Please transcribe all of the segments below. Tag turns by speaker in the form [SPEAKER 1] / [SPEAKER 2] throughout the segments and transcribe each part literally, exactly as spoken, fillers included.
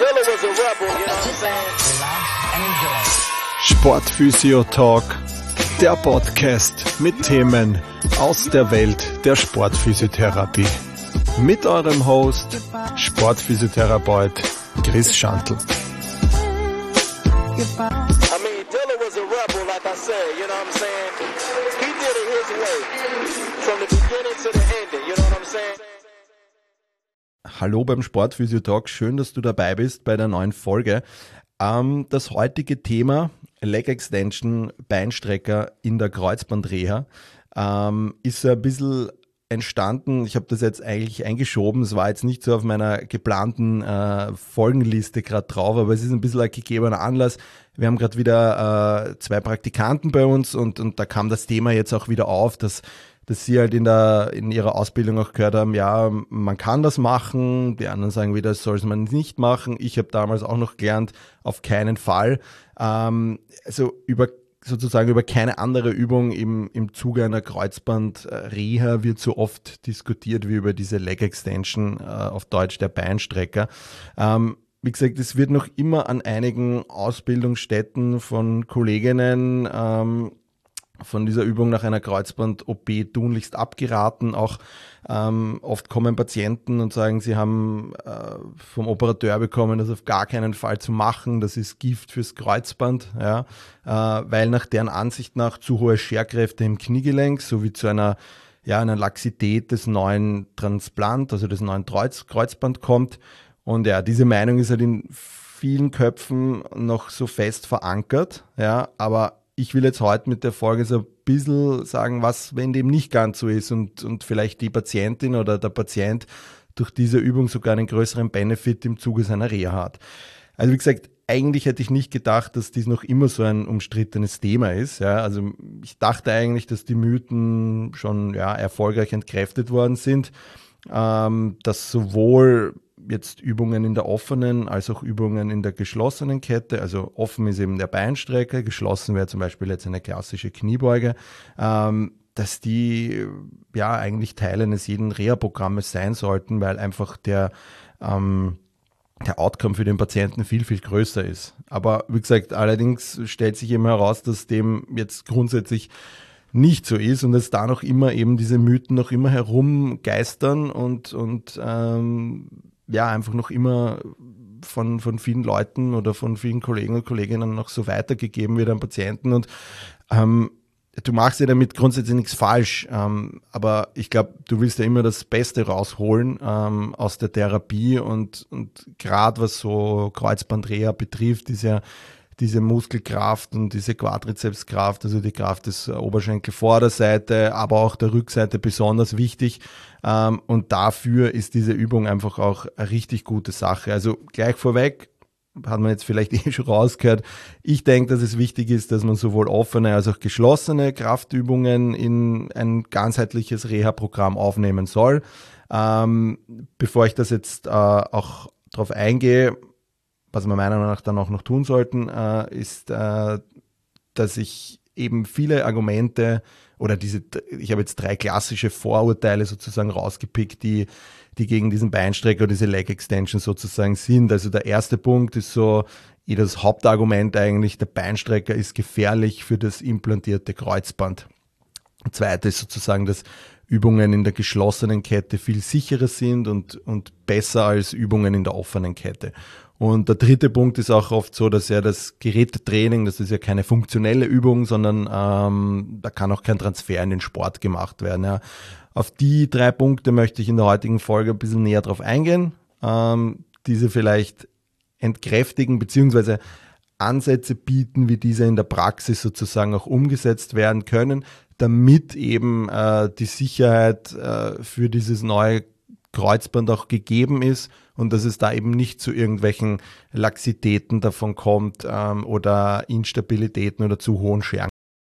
[SPEAKER 1] Dilla was a rebel, you know what I'm saying?
[SPEAKER 2] Sportphysio Talk, der Podcast mit Themen aus der Welt der Sportphysiotherapie. Mit eurem Host, Sportphysiotherapeut Chris Schantl.
[SPEAKER 1] I mean, Dilla was a rebel, like I said, you know what I'm saying? He did it his way, from the beginning to the ending, you know what I'm saying?
[SPEAKER 2] Hallo beim Sportphysio Talk, schön, dass du dabei bist bei der neuen Folge. Ähm, das heutige Thema, Leg Extension, Beinstrecker in der Kreuzbandreha, ähm, ist so ein bisschen entstanden. Ich habe das jetzt eigentlich eingeschoben, es war jetzt nicht so auf meiner geplanten äh, Folgenliste gerade drauf, aber es ist ein bisschen ein gegebener Anlass. Wir haben gerade wieder äh, zwei Praktikanten bei uns und, und da kam das Thema jetzt auch wieder auf, dass dass sie halt in der in ihrer Ausbildung auch gehört haben, ja, man kann das machen, die anderen sagen wieder, das soll man nicht machen. Ich habe damals auch noch gelernt, auf keinen Fall. Ähm, also über sozusagen über keine andere Übung im, im Zuge einer Kreuzband-Reha wird so oft diskutiert wie über diese Leg Extension, äh, auf Deutsch der Beinstrecker. Ähm, Wie gesagt, es wird noch immer an einigen Ausbildungsstätten von Kolleginnen ähm, von dieser Übung nach einer Kreuzband-O P tunlichst abgeraten. Auch ähm, oft kommen Patienten und sagen, sie haben äh, vom Operateur bekommen, das auf gar keinen Fall zu machen. Das ist Gift fürs Kreuzband, ja, äh, weil nach deren Ansicht nach zu hohe Scherkräfte im Kniegelenk sowie zu einer ja einer Laxität des neuen Transplant, also des neuen Kreuz- Kreuzband kommt. Und ja, diese Meinung ist halt in vielen Köpfen noch so fest verankert, ja, aber ich will jetzt heute mit der Folge so ein bisschen sagen, was, wenn dem nicht ganz so ist und, und vielleicht die Patientin oder der Patient durch diese Übung sogar einen größeren Benefit im Zuge seiner Reha hat. Also wie gesagt, eigentlich hätte ich nicht gedacht, dass dies noch immer so ein umstrittenes Thema ist. Ja, also ich dachte eigentlich, dass die Mythen schon ja, erfolgreich entkräftet worden sind, ähm, dass sowohl jetzt Übungen in der offenen als auch Übungen in der geschlossenen Kette, also offen ist eben der Beinstrecker, geschlossen wäre zum Beispiel jetzt eine klassische Kniebeuge, ähm, dass die ja eigentlich Teil eines jeden Reha-Programmes sein sollten, weil einfach der, ähm, der Outcome für den Patienten viel, viel größer ist. Aber wie gesagt, allerdings stellt sich eben heraus, dass dem jetzt grundsätzlich nicht so ist und dass da noch immer eben diese Mythen noch immer herumgeistern und, und ähm, ja, einfach noch immer von, von vielen Leuten oder von vielen Kollegen und Kolleginnen noch so weitergegeben wird an Patienten und ähm, du machst ja damit grundsätzlich nichts falsch, ähm, aber ich glaube, du willst ja immer das Beste rausholen ähm, aus der Therapie und, und gerade was so Kreuzbandreha betrifft, ist ja diese Muskelkraft und diese Quadrizepskraft, also die Kraft des Oberschenkelvorderseite, aber auch der Rückseite besonders wichtig. Und dafür ist diese Übung einfach auch eine richtig gute Sache. Also gleich vorweg, hat man jetzt vielleicht eh schon rausgehört, ich denke, dass es wichtig ist, dass man sowohl offene als auch geschlossene Kraftübungen in ein ganzheitliches Reha-Programm aufnehmen soll. Ähm, bevor ich das jetzt äh, auch drauf eingehe, was wir meiner Meinung nach dann auch noch tun sollten, äh, ist, äh, dass ich eben viele Argumente oder diese, ich habe jetzt drei klassische Vorurteile sozusagen rausgepickt, die, die gegen diesen Beinstrecker oder diese Leg Extension sozusagen sind. Also der erste Punkt ist so, eh das Hauptargument eigentlich, der Beinstrecker ist gefährlich für das implantierte Kreuzband. Der zweite ist sozusagen, dass Übungen in der geschlossenen Kette viel sicherer sind und, und besser als Übungen in der offenen Kette. Und der dritte Punkt ist auch oft so, dass ja das Gerätetraining, das ist ja keine funktionelle Übung, sondern ähm, da kann auch kein Transfer in den Sport gemacht werden. Ja. Auf die drei Punkte möchte ich in der heutigen Folge ein bisschen näher drauf eingehen, ähm, diese vielleicht entkräftigen beziehungsweise Ansätze bieten, wie diese in der Praxis sozusagen auch umgesetzt werden können, damit eben äh, die Sicherheit äh, für dieses neue Kreuzband auch gegeben ist und dass es da eben nicht zu irgendwelchen Laxitäten davon kommt ähm, oder Instabilitäten oder zu hohen Scheren.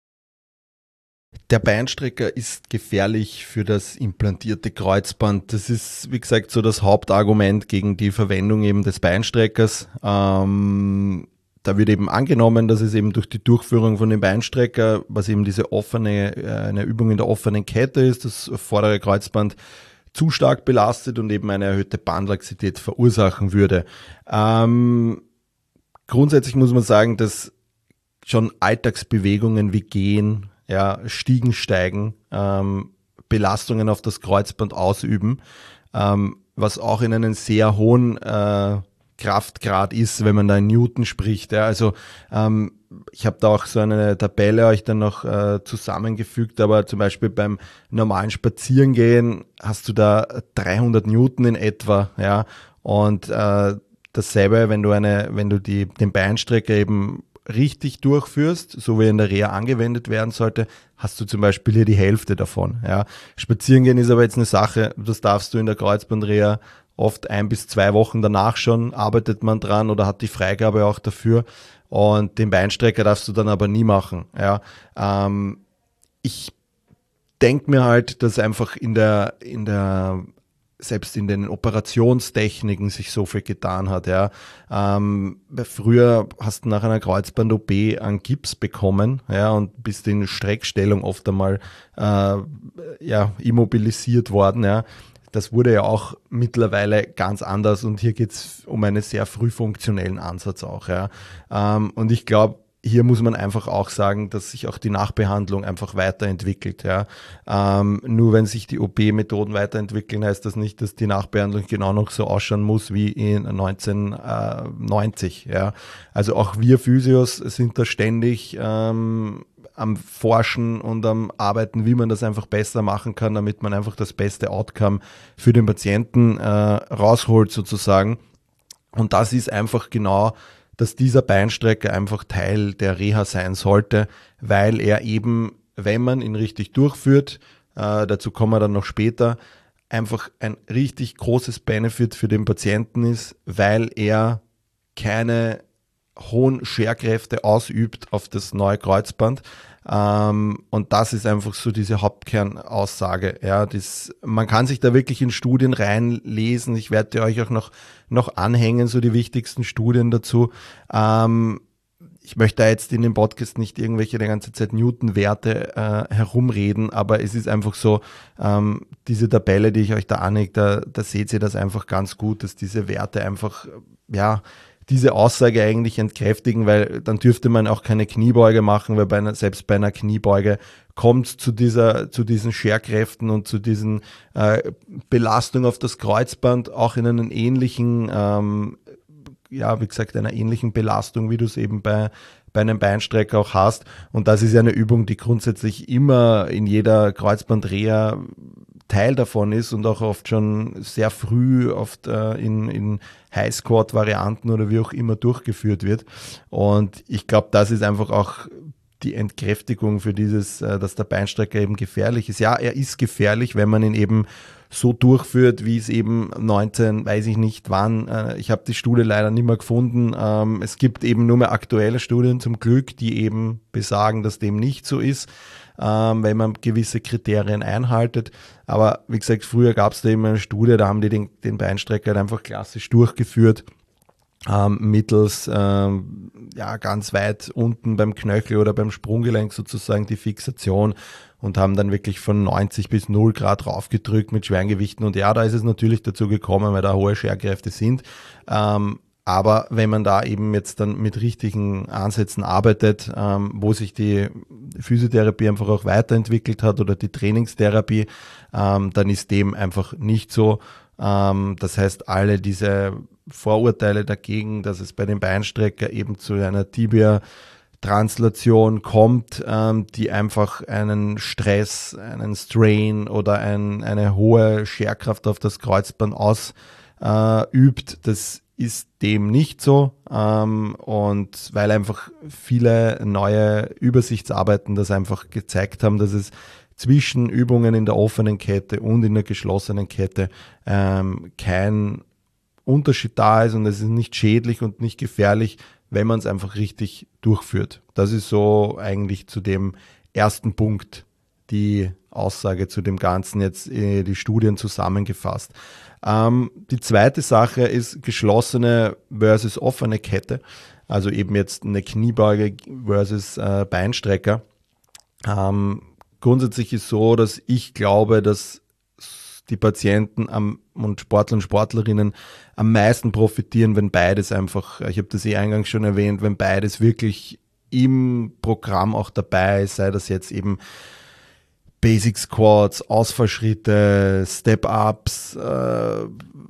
[SPEAKER 2] Der Beinstrecker ist gefährlich für das implantierte Kreuzband. Das ist, wie gesagt, so das Hauptargument gegen die Verwendung eben des Beinstreckers. Ähm, da wird eben angenommen, dass es eben durch die Durchführung von dem Beinstrecker, was eben diese offene, eine Übung in der offenen Kette ist, das vordere Kreuzband zu stark belastet und eben eine erhöhte Bandlaxität verursachen würde. Ähm, grundsätzlich muss man sagen, dass schon Alltagsbewegungen wie Gehen, ja, Stiegen steigen, ähm, Belastungen auf das Kreuzband ausüben, ähm, was auch in einen sehr hohen äh, Kraftgrad ist, wenn man da in Newton spricht. Ja. Also ähm, ich habe da auch so eine Tabelle euch dann noch äh, zusammengefügt, aber zum Beispiel beim normalen Spazierengehen hast du da dreihundert Newton in etwa, ja, und äh, dasselbe, wenn du eine, wenn du die, den Beinstrecker eben richtig durchführst, so wie in der Reha angewendet werden sollte, hast du zum Beispiel hier die Hälfte davon. Ja. Spazierengehen ist aber jetzt eine Sache, das darfst du in der Kreuzbandreha oft ein bis zwei Wochen danach schon, arbeitet man dran oder hat die Freigabe auch dafür. Und den Beinstrecker darfst du dann aber nie machen. Ja. Ähm, ich denke mir halt, dass einfach in der, in der selbst in den Operationstechniken sich so viel getan hat. Ja. Ähm, früher hast du nach einer Kreuzband-O P einen Gips bekommen, ja, und bist in Streckstellung oft einmal äh, ja, immobilisiert worden. Ja. Das wurde ja auch mittlerweile ganz anders und hier geht es um einen sehr früh funktionellen Ansatz auch. Ja. Ähm, und ich glaube, hier muss man einfach auch sagen, dass sich auch die Nachbehandlung einfach weiterentwickelt. Ja. Ähm, nur wenn sich die O P-Methoden weiterentwickeln, heißt das nicht, dass die Nachbehandlung genau noch so ausschauen muss wie in neunzehnhundertneunzig. Ja. Also auch wir Physios sind da ständig ähm, am Forschen und am Arbeiten, wie man das einfach besser machen kann, damit man einfach das beste Outcome für den Patienten äh, rausholt sozusagen. Und das ist einfach genau, dass dieser Beinstrecker einfach Teil der Reha sein sollte, weil er eben, wenn man ihn richtig durchführt, äh, dazu kommen wir dann noch später, einfach ein richtig großes Benefit für den Patienten ist, weil er keine hohen Scherkräfte ausübt auf das neue Kreuzband. Ähm, und das ist einfach so diese Hauptkernaussage. Ja, das, man kann sich da wirklich in Studien reinlesen. Ich werde euch auch noch, noch anhängen, so die wichtigsten Studien dazu. Ähm, ich möchte da jetzt in dem Podcast nicht irgendwelche die ganze Zeit Newton-Werte äh, herumreden, aber es ist einfach so, ähm, diese Tabelle, die ich euch da anhänge, da, da seht ihr das einfach ganz gut, dass diese Werte einfach, ja, diese Aussage eigentlich entkräftigen, weil dann dürfte man auch keine Kniebeuge machen, weil bei einer, selbst bei einer Kniebeuge kommt zu dieser, zu diesen Scherkräften und zu diesen äh, Belastungen auf das Kreuzband auch in einen ähnlichen, ähm, ja, wie gesagt, einer ähnlichen Belastung, wie du es eben bei, bei einem Beinstrecker auch hast. Und das ist ja eine Übung, die grundsätzlich immer in jeder Kreuzbandreha Teil davon ist und auch oft schon sehr früh oft äh, in, in High-Squat-Varianten oder wie auch immer durchgeführt wird. Und ich glaube, das ist einfach auch die Entkräftigung für dieses, äh, dass der Beinstrecker eben gefährlich ist. Ja, er ist gefährlich, wenn man ihn eben so durchführt, wie es eben neunzehn, weiß ich nicht wann, äh, ich habe die Studie leider nicht mehr gefunden. Ähm, es gibt eben nur mehr aktuelle Studien zum Glück, die eben besagen, dass dem nicht so ist, ähm, wenn man gewisse Kriterien einhaltet. Aber wie gesagt, früher gab es da eben eine Studie, da haben die den, den Beinstrecker einfach klassisch durchgeführt, ähm, mittels ähm, ja, ganz weit unten beim Knöchel oder beim Sprunggelenk sozusagen die Fixation und haben dann wirklich von neunzig bis null Grad raufgedrückt mit schweren Gewichten. Und ja, da ist es natürlich dazu gekommen, weil da hohe Scherkräfte sind. Ähm, aber wenn man da eben jetzt dann mit richtigen Ansätzen arbeitet, ähm, wo sich die Physiotherapie einfach auch weiterentwickelt hat oder die Trainingstherapie, ähm, dann ist dem einfach nicht so. Ähm, das heißt, alle diese Vorurteile dagegen, dass es bei dem Beinstrecker eben zu einer Tibia-Translation kommt, ähm, die einfach einen Stress, einen Strain oder ein, eine hohe Scherkraft auf das Kreuzband ausübt, äh, das ist dem nicht so, ähm, und weil einfach viele neue Übersichtsarbeiten das einfach gezeigt haben, dass es zwischen Übungen in der offenen Kette und in der geschlossenen Kette ähm, kein Unterschied da ist und es ist nicht schädlich und nicht gefährlich, wenn man es einfach richtig durchführt. Das ist so eigentlich zu dem ersten Punkt die Aussage zu dem Ganzen, jetzt äh, die Studien zusammengefasst. Ähm, die zweite Sache ist geschlossene versus offene Kette, also eben jetzt eine Kniebeuge versus äh, Beinstrecker. Ähm, grundsätzlich ist so, dass ich glaube, dass die Patienten am, und Sportler und Sportlerinnen am meisten profitieren, wenn beides einfach, ich habe das eh eingangs schon erwähnt, wenn beides wirklich im Programm auch dabei ist, sei das jetzt eben Basic Squats, Ausfallschritte, Step-Ups, äh,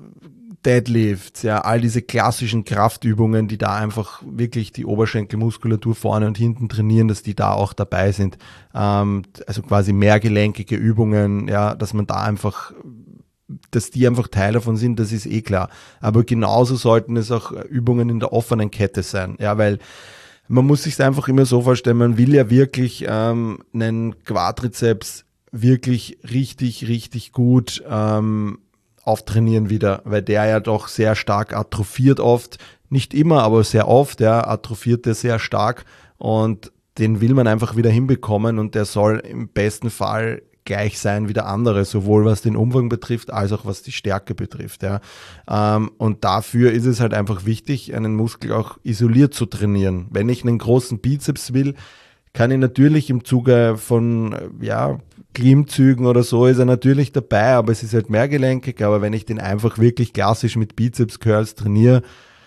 [SPEAKER 2] Deadlifts, ja, all diese klassischen Kraftübungen, die da einfach wirklich die Oberschenkelmuskulatur vorne und hinten trainieren, dass die da auch dabei sind. Ähm, also quasi mehrgelenkige Übungen, ja, dass man da einfach, dass die einfach Teil davon sind, das ist eh klar. Aber genauso sollten es auch Übungen in der offenen Kette sein, ja, weil man muss sich einfach immer so vorstellen, man will ja wirklich ähm, einen Quadrizeps wirklich richtig, richtig gut ähm, auftrainieren wieder, weil der ja doch sehr stark atrophiert oft, nicht immer, aber sehr oft, ja, atrophiert der sehr stark und den will man einfach wieder hinbekommen und der soll im besten Fall gleich sein wie der andere, sowohl was den Umfang betrifft, als auch was die Stärke betrifft, ja. Ähm, und dafür ist es halt einfach wichtig, einen Muskel auch isoliert zu trainieren. Wenn ich einen großen Bizeps will, kann ich natürlich im Zuge von, ja, Klimmzügen oder so ist er natürlich dabei, aber es ist halt mehrgelenkig. Aber wenn ich den einfach wirklich klassisch mit Bizeps-Curls trainiere,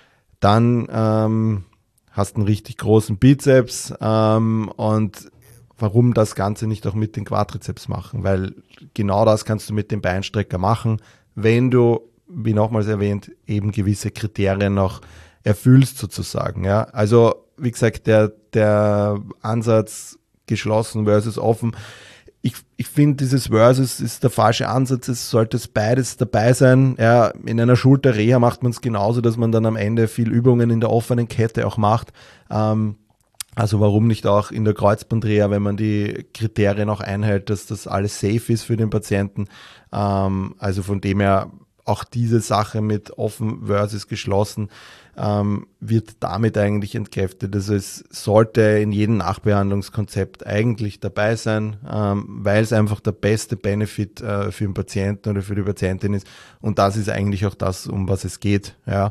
[SPEAKER 2] dann ähm, hast du einen richtig großen Bizeps. Ähm, und warum das Ganze nicht auch mit den Quadrizeps machen? Weil genau das kannst du mit dem Beinstrecker machen, wenn du, wie nochmals erwähnt, eben gewisse Kriterien noch erfüllst sozusagen. Ja? Also wie gesagt, der, der Ansatz geschlossen versus offen, Ich, ich finde, dieses Versus ist der falsche Ansatz. Es sollte beides dabei sein. Ja, in einer Schulter-Reha macht man es genauso, dass man dann am Ende viel Übungen in der offenen Kette auch macht. Ähm, also warum nicht auch in der Kreuzbandreha, wenn man die Kriterien auch einhält, dass das alles safe ist für den Patienten. Ähm, also von dem her auch diese Sache mit offen versus geschlossen ähm, wird damit eigentlich entkräftet. Also es sollte in jedem Nachbehandlungskonzept eigentlich dabei sein, ähm, weil es einfach der beste Benefit äh, für den Patienten oder für die Patientin ist. Und das ist eigentlich auch das, um was es geht. Ja.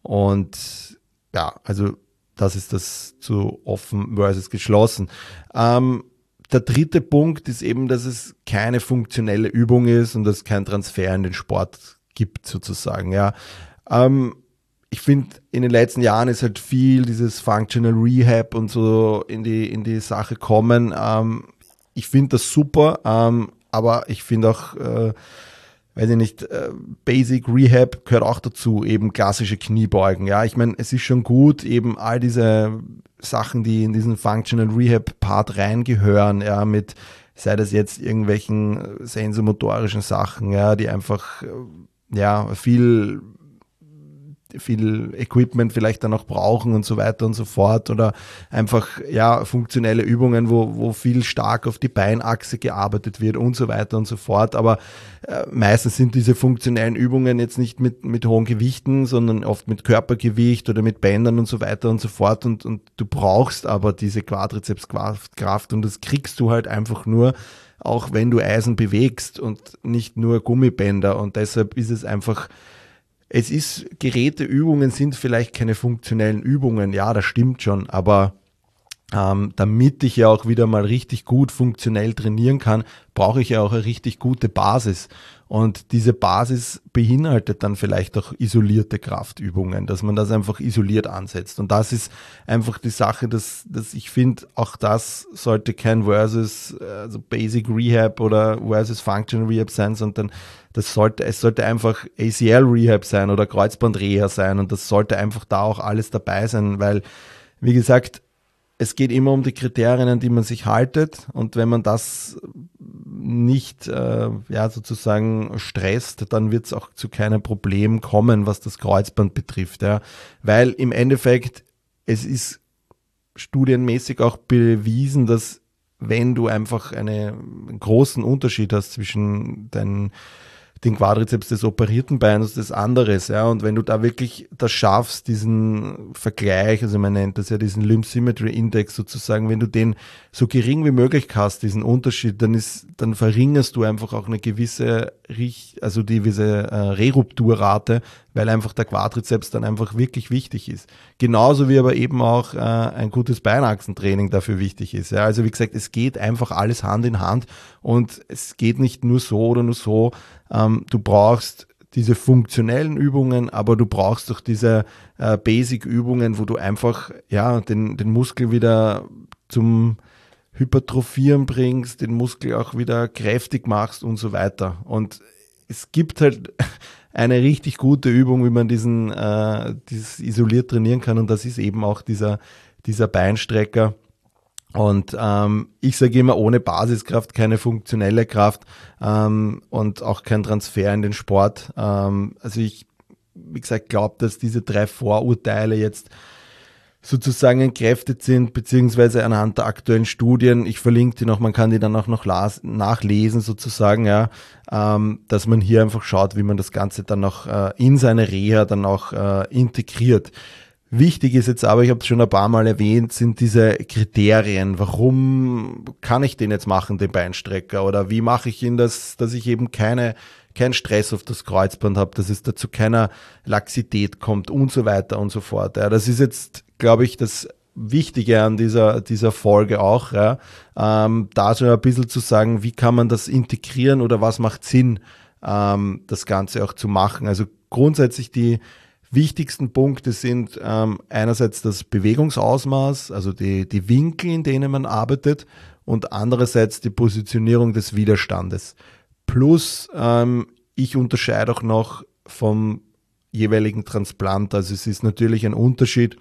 [SPEAKER 2] Und ja, also das ist das zu offen versus geschlossen. Ähm, Der dritte Punkt ist eben, dass es keine funktionelle Übung ist und dass es kein Transfer in den Sport gibt sozusagen. Ja, ähm, ich finde, in den letzten Jahren ist halt viel dieses Functional Rehab und so in die, in die Sache kommen. Ähm, ich finde das super, ähm, aber ich finde auch, äh, weiß ich nicht, äh, Basic Rehab gehört auch dazu, eben klassische Kniebeugen. Ja, ich meine, es ist schon gut, eben all diese Sachen, die in diesen Functional Rehab Part reingehören, ja, mit, sei das jetzt irgendwelchen sensomotorischen Sachen, ja, die einfach, ja, viel viel Equipment vielleicht dann auch brauchen und so weiter und so fort oder einfach ja funktionelle Übungen, wo, wo viel stark auf die Beinachse gearbeitet wird und so weiter und so fort, aber äh, meistens sind diese funktionellen Übungen jetzt nicht mit, mit hohen Gewichten, sondern oft mit Körpergewicht oder mit Bändern und so weiter und so fort und, und du brauchst aber diese Quadrizepskraft Kraft und das kriegst du halt einfach nur, auch wenn du Eisen bewegst und nicht nur Gummibänder und deshalb ist es einfach. Es ist, Geräteübungen sind vielleicht keine funktionellen Übungen, ja, das stimmt schon, aber ähm, damit ich ja auch wieder mal richtig gut funktionell trainieren kann, brauche ich ja auch eine richtig gute Basis. Und diese Basis beinhaltet dann vielleicht auch isolierte Kraftübungen, dass man das einfach isoliert ansetzt. Und das ist einfach die Sache, dass, dass ich finde, auch das sollte kein Versus, also Basic Rehab oder Versus Functional Rehab sein, sondern das sollte, es sollte einfach A C L Rehab sein oder Kreuzbandreha sein. Und das sollte einfach da auch alles dabei sein, weil, wie gesagt, es geht immer um die Kriterien, an die man sich haltet und wenn man das nicht äh, ja, sozusagen stresst, dann wird es auch zu keinem Problem kommen, was das Kreuzband betrifft. Ja. Weil im Endeffekt, es ist studienmäßig auch bewiesen, dass wenn du einfach eine, einen großen Unterschied hast zwischen deinen den Quadrizeps des operierten Beines das anderes, ja, und wenn du da wirklich das schaffst, diesen Vergleich, also man nennt das ja diesen Limb Symmetry Index sozusagen, wenn du den so gering wie möglich hast, diesen Unterschied, dann ist, dann verringerst du einfach auch eine gewisse, also die gewisse äh, Rerupturrate, weil einfach der Quadrizeps dann einfach wirklich wichtig ist. Genauso wie aber eben auch äh, ein gutes Beinachsentraining dafür wichtig ist. Ja. Also wie gesagt, es geht einfach alles Hand in Hand und es geht nicht nur so oder nur so, Ähm, du brauchst diese funktionellen Übungen, aber du brauchst doch diese äh, Basic-Übungen, wo du einfach ja, den, den Muskel wieder zum Hypertrophieren bringst, den Muskel auch wieder kräftig machst und so weiter. Und es gibt halt eine richtig gute Übung, wie man diesen äh, dieses isoliert trainieren kann, und das ist eben auch dieser, dieser Beinstrecker. Und ähm, ich sage immer, ohne Basiskraft keine funktionelle Kraft ähm, und auch kein Transfer in den Sport. Ähm, also ich, wie gesagt, glaube, dass diese drei Vorurteile jetzt sozusagen entkräftet sind, beziehungsweise anhand der aktuellen Studien, ich verlinke die noch, man kann die dann auch noch las- nachlesen sozusagen, ja, ähm, dass man hier einfach schaut, wie man das Ganze dann auch äh, in seine Reha dann auch äh, integriert. Wichtig ist jetzt aber, ich habe es schon ein paar Mal erwähnt, sind diese Kriterien. Warum kann ich den jetzt machen, den Beinstrecker? Oder wie mache ich ihn, dass, dass ich eben keine, keinen Stress auf das Kreuzband habe, dass es dazu keiner Laxität kommt und so weiter und so fort. Ja, das ist jetzt, glaube ich, das Wichtige an dieser, dieser Folge auch. Ja, ähm, da so ein bisschen zu sagen, wie kann man das integrieren oder was macht Sinn, ähm, das Ganze auch zu machen. Also grundsätzlich die wichtigsten Punkte sind ähm, einerseits das Bewegungsausmaß, also die, die Winkel, in denen man arbeitet, und andererseits die Positionierung des Widerstandes. Plus, ähm, ich unterscheide auch noch vom jeweiligen Transplant. Also es ist natürlich ein Unterschied,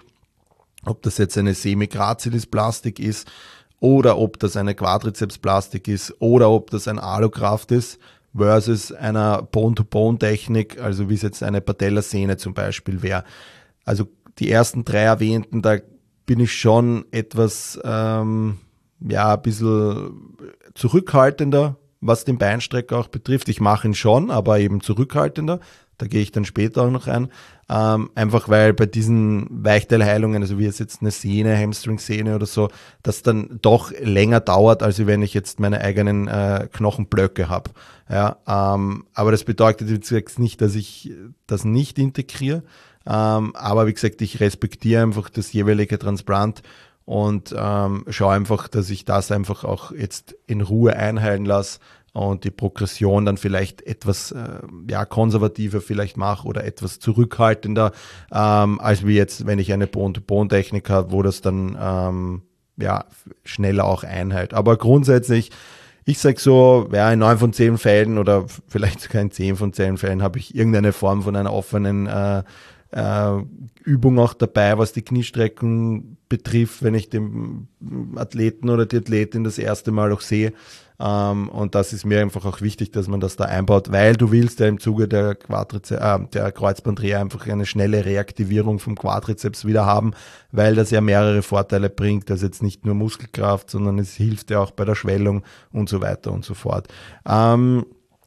[SPEAKER 2] ob das jetzt eine Semi-Gracilis-Plastik ist oder ob das eine Quadrizepsplastik ist oder ob das ein Allograft ist, versus einer Bone-to-Bone-Technik, also wie es jetzt eine Patellasehne zum Beispiel wäre. Also die ersten drei erwähnten, da bin ich schon etwas, ähm, ja, ein bisschen zurückhaltender, was den Beinstrecker auch betrifft. Ich mache ihn schon, aber eben zurückhaltender. Da gehe ich dann später auch noch rein. Ähm, einfach weil bei diesen Weichteilheilungen, also wie es jetzt eine Sehne, Hamstring-Sehne oder so, das dann doch länger dauert, als wenn ich jetzt meine eigenen äh, Knochenblöcke habe. Ja, ähm, aber das bedeutet jetzt nicht, dass ich das nicht integriere. Ähm, aber wie gesagt, ich respektiere einfach das jeweilige Transplant und ähm, schaue einfach, dass ich das einfach auch jetzt in Ruhe einheilen lasse und die Progression dann vielleicht etwas äh, ja, konservativer vielleicht mache oder etwas zurückhaltender, ähm, als wie jetzt, wenn ich eine Bone-to-Bone-Technik habe, wo das dann ähm, ja, schneller auch einhält. Aber grundsätzlich, ich sage so, ja, in neun von zehn Fällen oder vielleicht sogar in zehn von zehn Fällen habe ich irgendeine Form von einer offenen äh, äh, Übung auch dabei, was die Kniestreckung betrifft, wenn ich den Athleten oder die Athletin das erste Mal auch sehe. Ähm, und das ist mir einfach auch wichtig, dass man das da einbaut, weil du willst ja im Zuge der, Quadrize- äh, der Kreuzbandreha einfach eine schnelle Reaktivierung vom Quadrizeps wieder haben, weil das ja mehrere Vorteile bringt. Das ist jetzt nicht nur Muskelkraft, sondern es hilft ja auch bei der Schwellung und so weiter und so fort. Ähm,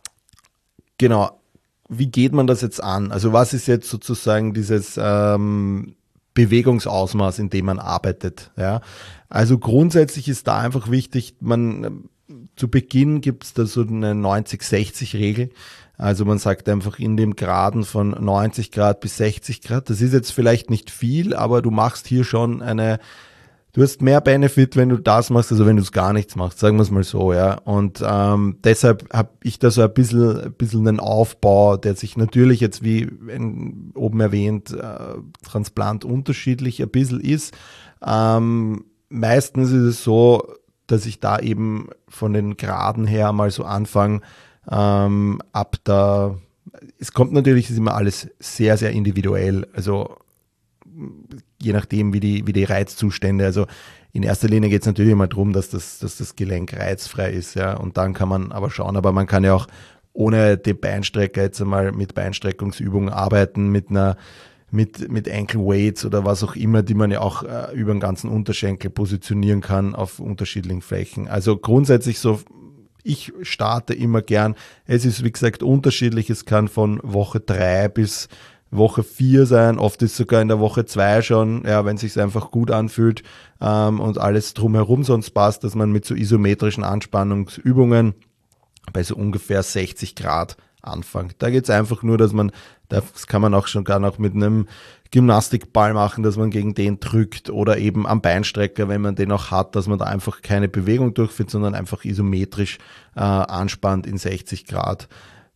[SPEAKER 2] genau. Wie geht man das jetzt an? Also was ist jetzt sozusagen dieses ähm, Bewegungsausmaß, in dem man arbeitet? Ja? Also grundsätzlich ist da einfach wichtig, man zu Beginn gibt es da so eine neunzig sechzig Regel. Also man sagt einfach in dem Graden von neunzig Grad bis sechzig Grad. Das ist jetzt vielleicht nicht viel, aber du machst hier schon eine, du hast mehr Benefit, wenn du das machst, also wenn du es gar nichts machst, sagen wir es mal so, ja. Und ähm, deshalb habe ich da so ein bisschen, ein bisschen einen Aufbau, der sich natürlich jetzt, wie in, oben erwähnt, äh, Transplant unterschiedlich ein bisschen ist. Ähm, meistens ist es so, dass ich da eben von den Graden her mal so anfange, ähm, ab da, es kommt natürlich, es ist immer alles sehr, sehr individuell, also je nachdem, wie die, wie die Reizzustände, also in erster Linie geht es natürlich immer darum, dass das, dass das Gelenk reizfrei ist, ja, und dann kann man aber schauen, aber man kann ja auch ohne den Beinstrecker jetzt einmal mit Beinstreckungsübungen arbeiten, mit einer mit, mit Ankle Weights oder was auch immer, die man ja auch äh, über den ganzen Unterschenkel positionieren kann auf unterschiedlichen Flächen. Also grundsätzlich so, ich starte immer gern. Es ist, wie gesagt, unterschiedlich. Es kann von Woche drei bis Woche vier sein. Oft ist sogar in der Woche zwei schon, ja, wenn es sich einfach gut anfühlt ähm, und alles drumherum sonst passt, dass man mit so isometrischen Anspannungsübungen bei so ungefähr sechzig Grad anfängt. Da geht es einfach nur, dass man, das kann man auch schon gar noch mit einem Gymnastikball machen, dass man gegen den drückt oder eben am Beinstrecker, wenn man den auch hat, dass man da einfach keine Bewegung durchführt, sondern einfach isometrisch äh, anspannt in sechzig Grad.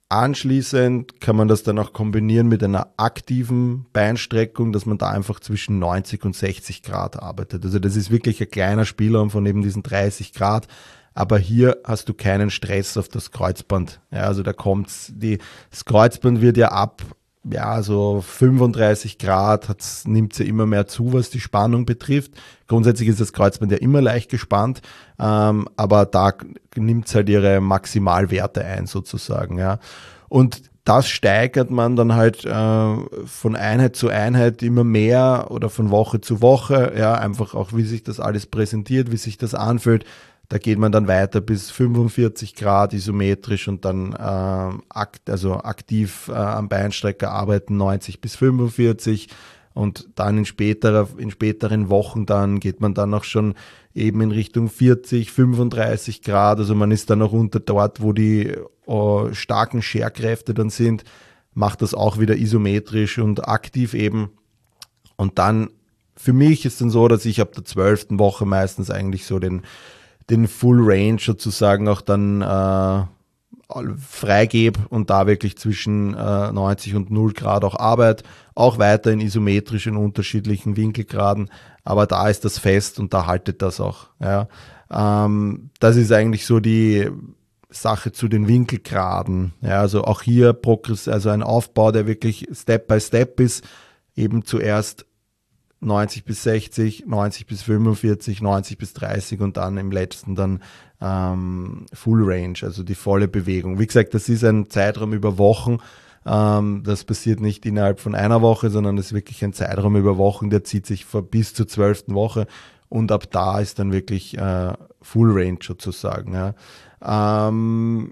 [SPEAKER 2] Anschließend kann man das dann auch kombinieren mit einer aktiven Beinstreckung, dass man da einfach zwischen neunzig und sechzig Grad arbeitet. Also das ist wirklich ein kleiner Spielraum von eben diesen dreißig Grad. Aber hier hast du keinen Stress auf das Kreuzband. Ja, also da kommt's, die, das Kreuzband wird ja ab, ja, so fünfunddreißig Grad, nimmt es ja immer mehr zu, was die Spannung betrifft. Grundsätzlich ist das Kreuzband ja immer leicht gespannt, ähm, aber da nimmt es halt ihre Maximalwerte ein sozusagen. Ja. Und das steigert man dann halt äh, von Einheit zu Einheit immer mehr oder von Woche zu Woche. Ja, einfach auch, wie sich das alles präsentiert, wie sich das anfühlt. Da geht man dann weiter bis fünfundvierzig Grad isometrisch und dann äh, akt, also aktiv äh, am Beinstrecker arbeiten neunzig bis fünfundvierzig und dann in, späterer, in späteren Wochen dann geht man dann auch schon eben in Richtung vierzig, fünfunddreißig Grad. Also man ist dann auch unter dort, wo die äh, starken Scherkräfte dann sind, macht das auch wieder isometrisch und aktiv eben. Und dann für mich ist dann so, dass ich ab der zwölften Woche meistens eigentlich so den den Full Range sozusagen auch dann äh, freigebe und da wirklich zwischen äh, neunzig und null Grad auch arbeite, auch weiter in isometrisch in unterschiedlichen Winkelgraden, aber da ist das fest und da haltet das auch. Ja. Ähm, das ist eigentlich so die Sache zu den Winkelgraden. Ja, also auch hier Progress, also ein Aufbau, der wirklich Step by Step ist, eben zuerst neunzig bis sechzig, neunzig bis fünfundvierzig, neunzig bis dreißig und dann im letzten dann ähm, Full Range, also die volle Bewegung. Wie gesagt, das ist ein Zeitraum über Wochen. Ähm, das passiert nicht innerhalb von einer Woche, sondern das ist wirklich ein Zeitraum über Wochen, der zieht sich vor bis zur zwölften Woche und ab da ist dann wirklich äh, Full Range sozusagen. Ja. Ähm,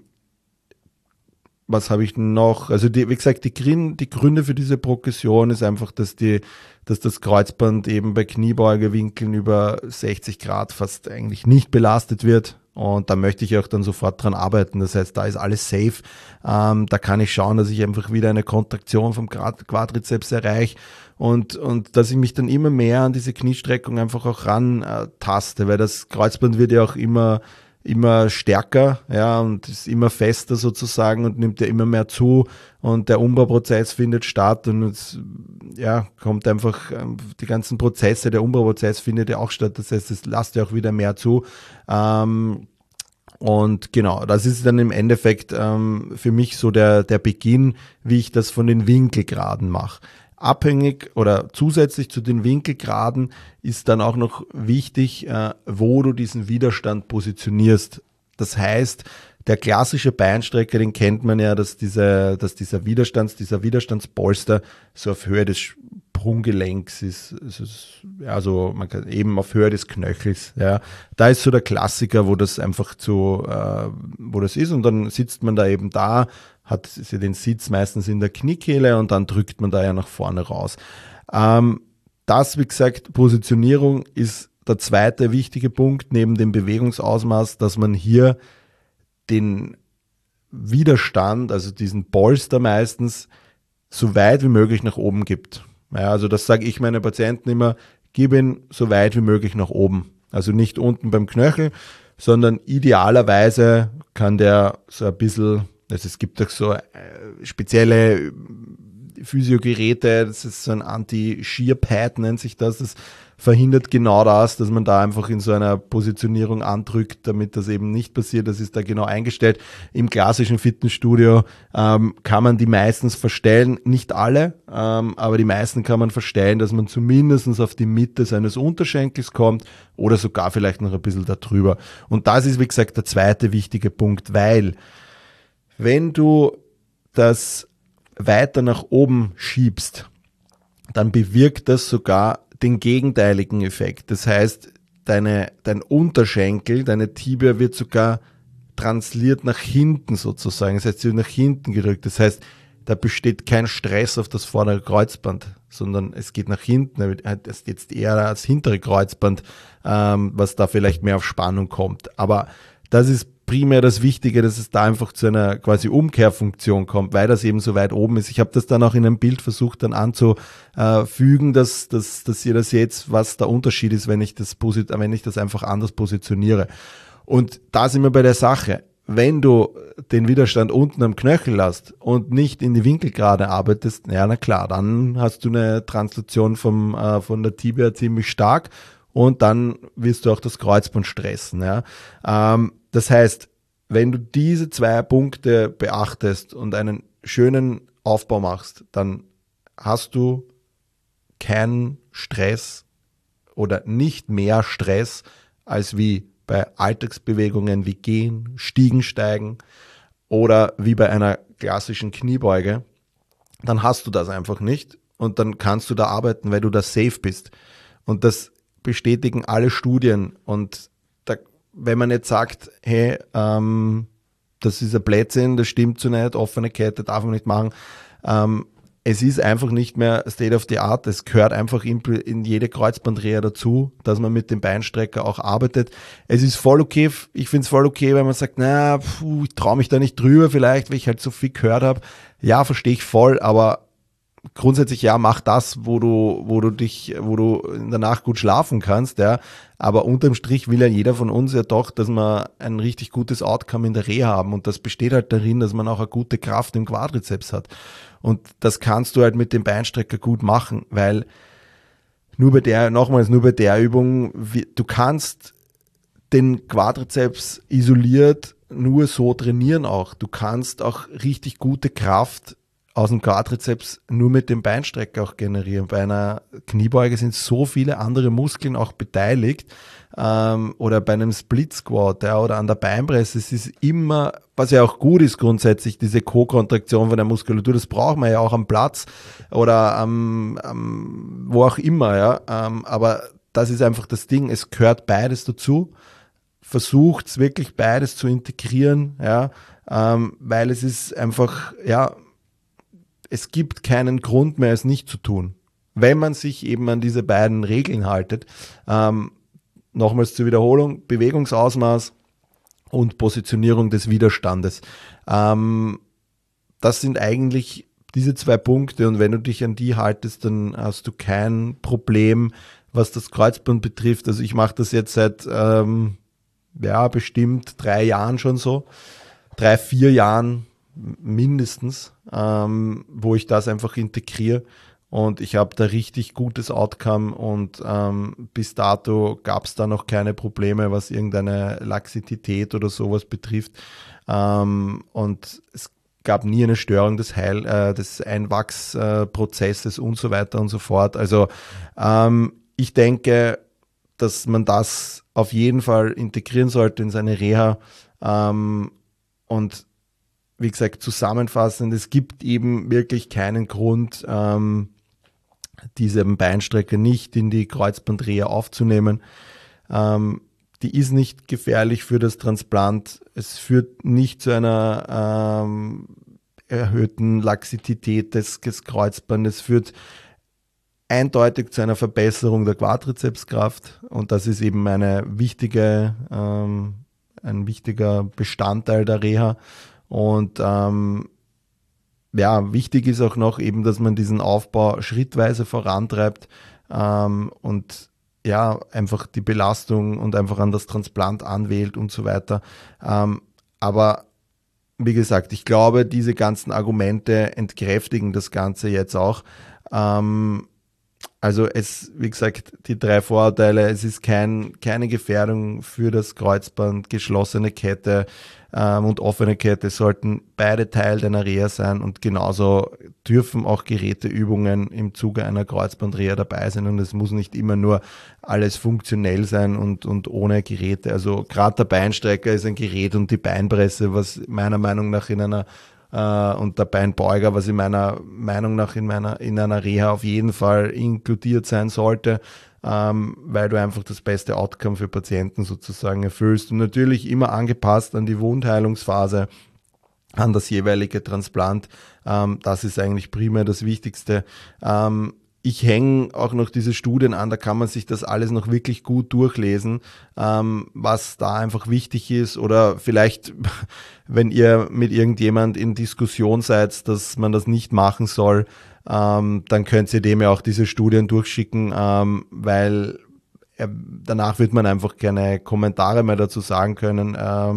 [SPEAKER 2] Was habe ich noch? Also die, wie gesagt, die, Grin, die Gründe für diese Progression ist einfach, dass, die, dass das Kreuzband eben bei Kniebeugewinkeln über sechzig Grad fast eigentlich nicht belastet wird. Und da möchte ich auch dann sofort dran arbeiten. Das heißt, da ist alles safe. Ähm, da kann ich schauen, dass ich einfach wieder eine Kontraktion vom Quadrizeps erreiche und, und dass ich mich dann immer mehr an diese Kniestreckung einfach auch ran äh, taste, weil das Kreuzband wird ja auch immer immer stärker, ja, und ist immer fester sozusagen und nimmt ja immer mehr zu und der Umbauprozess findet statt und es, ja, kommt einfach, die ganzen Prozesse, der Umbauprozess findet ja auch statt, das heißt, es lasst ja auch wieder mehr zu. Ähm, und genau, das ist dann im Endeffekt ähm, für mich so der, der Beginn, wie ich das von den Winkelgraden mache. Abhängig oder zusätzlich zu den Winkelgraden ist dann auch noch wichtig, äh, wo du diesen Widerstand positionierst. Das heißt, der klassische Beinstrecker, den kennt man ja, dass, diese, dass dieser Widerstands, dieser Widerstandspolster so auf Höhe des Sprunggelenks ist, also man kann eben auf Höhe des Knöchels. Ja. Da ist so der Klassiker, wo das einfach so, äh, wo das ist und dann sitzt man da eben da, hat sie den Sitz meistens in der Kniekehle und dann drückt man da ja nach vorne raus. Ähm, das, wie gesagt, Positionierung ist der zweite wichtige Punkt neben dem Bewegungsausmaß, dass man hier den Widerstand, also diesen Polster meistens, so weit wie möglich nach oben gibt. Ja, also das sage ich meinen Patienten immer, gib ihn so weit wie möglich nach oben. Also nicht unten beim Knöchel, sondern idealerweise kann der so ein bisschen, also es gibt auch so spezielle Physiogeräte, das ist so ein Anti-Shear-Pad, nennt sich das, das verhindert genau das, dass man da einfach in so einer Positionierung andrückt, damit das eben nicht passiert, das ist da genau eingestellt. Im klassischen Fitnessstudio ähm, kann man die meistens verstellen, nicht alle, ähm, aber die meisten kann man verstellen, dass man zumindest auf die Mitte seines Unterschenkels kommt oder sogar vielleicht noch ein bisschen darüber. Und das ist, wie gesagt, der zweite wichtige Punkt, weil wenn du das weiter nach oben schiebst, dann bewirkt das sogar den gegenteiligen Effekt. Das heißt, deine, dein Unterschenkel, deine Tibia wird sogar transliert nach hinten sozusagen. Das heißt, sie wird nach hinten gedrückt. Das heißt, da besteht kein Stress auf das vordere Kreuzband, sondern es geht nach hinten. Es ist jetzt eher das hintere Kreuzband, ähm, was da vielleicht mehr auf Spannung kommt. Aber das ist primär das Wichtige, dass es da einfach zu einer quasi Umkehrfunktion kommt, weil das eben so weit oben ist. Ich habe das dann auch in einem Bild versucht dann anzufügen, dass, dass, dass ihr das jetzt, was der Unterschied ist, wenn ich das, wenn ich das einfach anders positioniere. Und da sind wir bei der Sache. wenn du den Widerstand unten am Knöchel hast und nicht in die Winkelgrade arbeitest, ja, na klar, dann hast du eine Translation vom, äh, von der Tibia ziemlich stark und dann wirst du auch das Kreuzband stressen. Ja. Ähm, das heißt, wenn du diese zwei Punkte beachtest und einen schönen Aufbau machst, dann hast du keinen Stress oder nicht mehr Stress als wie bei Alltagsbewegungen wie Gehen, Stiegen steigen oder wie bei einer klassischen Kniebeuge. Dann hast du das einfach nicht und dann kannst du da arbeiten, weil du da safe bist. Und das bestätigen alle Studien. Und da, wenn man jetzt sagt, hey, ähm, das ist ein Blödsinn, das stimmt so nicht, offene Kette darf man nicht machen, ähm, es ist einfach nicht mehr State of the Art. Es gehört einfach in, in jede Kreuzbandreha dazu, dass man mit dem Beinstrecker auch arbeitet. Es ist voll okay, ich finde es voll okay, wenn man sagt, naja, puh, ich traue mich da nicht drüber vielleicht, weil ich halt so viel gehört habe. Ja, verstehe ich voll, aber grundsätzlich ja, mach das, wo du, wo du dich, wo du danach gut schlafen kannst, ja. Aber unterm Strich will ja jeder von uns ja doch, dass wir ein richtig gutes Outcome in der Reha haben. Und das besteht halt darin, dass man auch eine gute Kraft im Quadrizeps hat. Und das kannst du halt mit dem Beinstrecker gut machen, weil nur bei der, nochmals, nur bei der Übung, du kannst den Quadrizeps isoliert nur so trainieren auch. Du kannst auch richtig gute Kraft aus dem Quadrizeps nur mit dem Beinstrecker auch generieren. Bei einer Kniebeuge sind so viele andere Muskeln auch beteiligt, ähm, oder bei einem Split Squat, ja, oder an der Beinpresse. Es ist immer, was ja auch gut ist grundsätzlich, diese Co-Kontraktion von der Muskulatur, das braucht man ja auch am Platz oder am, am wo auch immer, ja. Ähm, aber das ist einfach das Ding, es gehört beides dazu. Versucht wirklich beides zu integrieren, ja, ähm, weil es ist einfach, ja, es gibt keinen Grund mehr, es nicht zu tun, wenn man sich eben an diese beiden Regeln haltet. Ähm, nochmals zur Wiederholung, Bewegungsausmaß und Positionierung des Widerstandes. Ähm, das sind eigentlich diese zwei Punkte und wenn du dich an die haltest, dann hast du kein Problem, was das Kreuzband betrifft. Also ich mache das jetzt seit ähm, ja, bestimmt drei Jahren schon so, drei, vier Jahren mindestens, ähm, wo ich das einfach integriere und ich habe da richtig gutes Outcome und ähm, bis dato gab es da noch keine Probleme, was irgendeine Laxität oder sowas betrifft, ähm, und es gab nie eine Störung des, Heil, äh, des Einwachsprozesses und so weiter und so fort. Also ähm, ich denke, dass man das auf jeden Fall integrieren sollte in seine Reha, ähm, und wie gesagt, zusammenfassend, es gibt eben wirklich keinen Grund, ähm, diese Beinstrecke nicht in die Kreuzbandreha aufzunehmen. Ähm, die ist nicht gefährlich für das Transplant. Es führt nicht zu einer ähm, erhöhten Laxität des, des Kreuzbandes. Es führt eindeutig zu einer Verbesserung der Quadrizepskraft und das ist eben eine wichtige, ähm, ein wichtiger Bestandteil der Reha. Und ähm, ja, wichtig ist auch noch eben, dass man diesen Aufbau schrittweise vorantreibt, ähm, und ja, einfach die Belastung und einfach an das Transplant anwählt und so weiter. Ähm, aber wie gesagt, ich glaube, diese ganzen Argumente entkräftigen das Ganze jetzt auch. Ähm, Also es, wie gesagt, die drei Vorurteile, es ist kein, keine Gefährdung für das Kreuzband, geschlossene Kette ähm, und offene Kette sollten beide Teil deiner Reha sein und genauso dürfen auch Geräteübungen im Zuge einer Kreuzbandreha dabei sein und es muss nicht immer nur alles funktionell sein und, und ohne Geräte. Also gerade der Beinstrecker ist ein Gerät und die Beinpresse, was meiner Meinung nach in einer Uh, und der Beinbeuger, was in meiner Meinung nach in meiner in einer Reha auf jeden Fall inkludiert sein sollte, ähm, weil du einfach das beste Outcome für Patienten sozusagen erfüllst und natürlich immer angepasst an die Wundheilungsphase, an das jeweilige Transplant. Ähm, das ist eigentlich primär das Wichtigste. Ähm, Ich hänge auch noch diese Studien an, da kann man sich das alles noch wirklich gut durchlesen, ähm, was da einfach wichtig ist oder vielleicht, wenn ihr mit irgendjemand in Diskussion seid, dass man das nicht machen soll, ähm, dann könnt ihr dem ja auch diese Studien durchschicken, ähm, weil äh, danach wird man einfach keine Kommentare mehr dazu sagen können, ähm,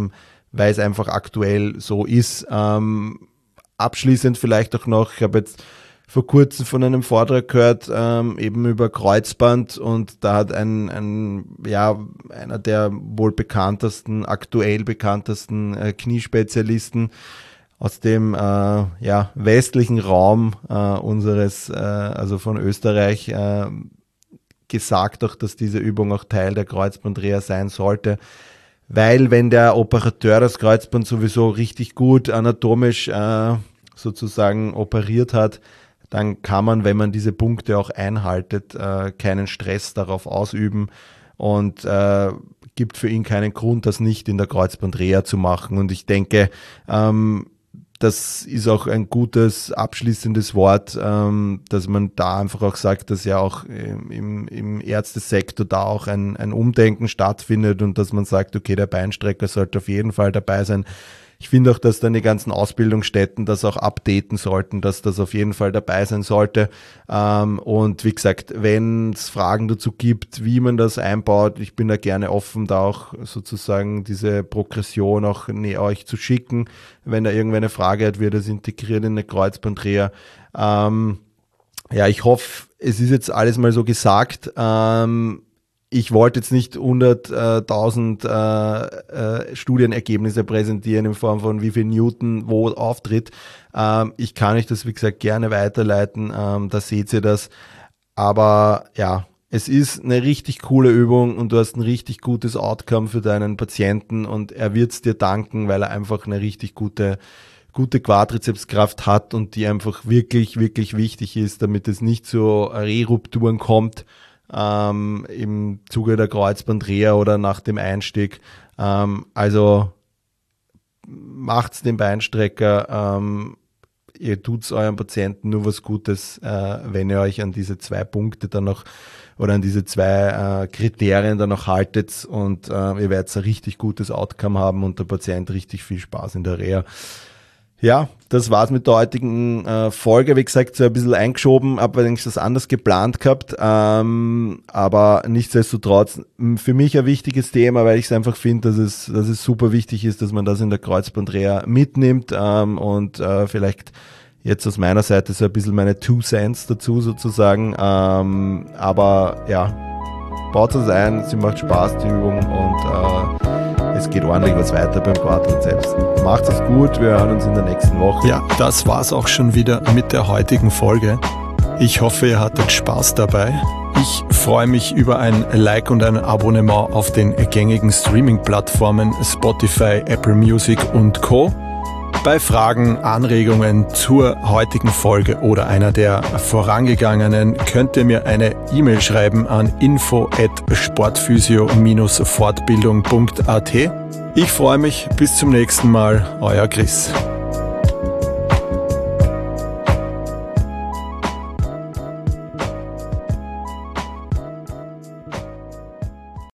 [SPEAKER 2] weil es einfach aktuell so ist. Ähm, abschließend vielleicht auch noch, ich habe jetzt vor kurzem von einem Vortrag gehört, ähm, eben über Kreuzband, und da hat ein, ein ja, einer der wohl bekanntesten, aktuell bekanntesten äh, Kniespezialisten aus dem äh, ja, westlichen Raum äh, unseres, äh, also von Österreich, äh, gesagt auch, dass diese Übung auch Teil der Kreuzbandreha sein sollte, weil wenn der Operateur das Kreuzband sowieso richtig gut anatomisch äh, sozusagen operiert hat, dann kann man, wenn man diese Punkte auch einhaltet, äh, keinen Stress darauf ausüben und äh, gibt für ihn keinen Grund, das nicht in der Kreuzbandreha zu machen. Und ich denke, ähm, das ist auch ein gutes abschließendes Wort, ähm, dass man da einfach auch sagt, dass ja auch im, im Ärztesektor da auch ein, ein Umdenken stattfindet und dass man sagt, okay, der Beinstrecker sollte auf jeden Fall dabei sein. Ich finde auch, dass dann die ganzen Ausbildungsstätten das auch updaten sollten, dass das auf jeden Fall dabei sein sollte. Ähm, und wie gesagt, wenn es Fragen dazu gibt, wie man das einbaut, ich bin da gerne offen, da auch sozusagen diese Progression auch ne, euch zu schicken. Wenn da irgendwer eine Frage hat, wird das integriert in eine Kreuzbandreha. Ähm, ja, ich hoffe, es ist jetzt alles mal so gesagt. Ähm, Ich wollte jetzt nicht hunderttausend äh, äh, Studienergebnisse präsentieren in Form von wie viel Newton wo auftritt. Ähm, ich kann euch das, wie gesagt, gerne weiterleiten. Ähm, da seht ihr das. Aber ja, es ist eine richtig coole Übung und du hast ein richtig gutes Outcome für deinen Patienten und er wird es dir danken, weil er einfach eine richtig gute gute Quadrizepskraft hat und die einfach wirklich, wirklich wichtig ist, damit es nicht zu Rerupturen kommt. Ähm, im Zuge der Kreuzbandreha oder nach dem Einstieg. Ähm, also macht's den Beinstrecker, ähm, ihr tut's eurem Patienten nur was Gutes, äh, wenn ihr euch an diese zwei Punkte dann noch oder an diese zwei äh, Kriterien dann noch haltet und äh, ihr werdet ein richtig gutes Outcome haben und der Patient richtig viel Spaß in der Reha. Ja, das war's mit der heutigen äh, Folge. Wie gesagt, so ein bisschen eingeschoben, habe eigentlich das anders geplant gehabt. Ähm, aber nichtsdestotrotz für mich ein wichtiges Thema, weil ich es einfach finde, dass es, dass es super wichtig ist, dass man das in der Kreuzbandreha mitnimmt. Ähm, und äh, vielleicht jetzt aus meiner Seite so ein bisschen meine Two Cents dazu sozusagen. Ähm, aber ja, baut es ein, sie macht Spaß, die Übung, und äh, es geht ordentlich was weiter beim Quadrizeps. Macht es gut, wir hören uns in der nächsten Woche.
[SPEAKER 3] Ja, das war's auch schon wieder mit der heutigen Folge. Ich hoffe, ihr hattet Spaß dabei. Ich freue mich über ein Like und ein Abonnement auf den gängigen Streaming-Plattformen Spotify, Apple Music und Co. Bei Fragen, Anregungen zur heutigen Folge oder einer der vorangegangenen könnt ihr mir eine E-Mail schreiben an info at sportphysio dash fortbildung punkt at. Ich freue mich, bis zum nächsten Mal, euer Chris.